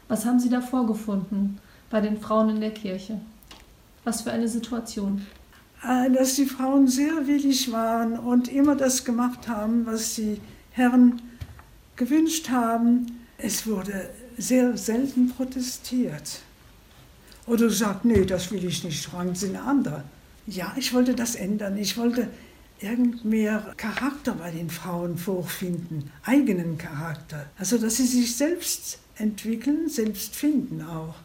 Was haben Sie da vorgefunden bei den Frauen in der Kirche? Was für eine Situation? Dass die Frauen sehr willig waren und immer das gemacht haben, was die Herren gewünscht haben. Es wurde sehr selten protestiert. Oder gesagt, nee, das will ich nicht, fragen Sie eine andere. Ja, ich wollte das ändern. Ich wollte irgend mehr Charakter bei den Frauen vorfinden, eigenen Charakter. Also, dass sie sich selbst entwickeln, selbst finden auch.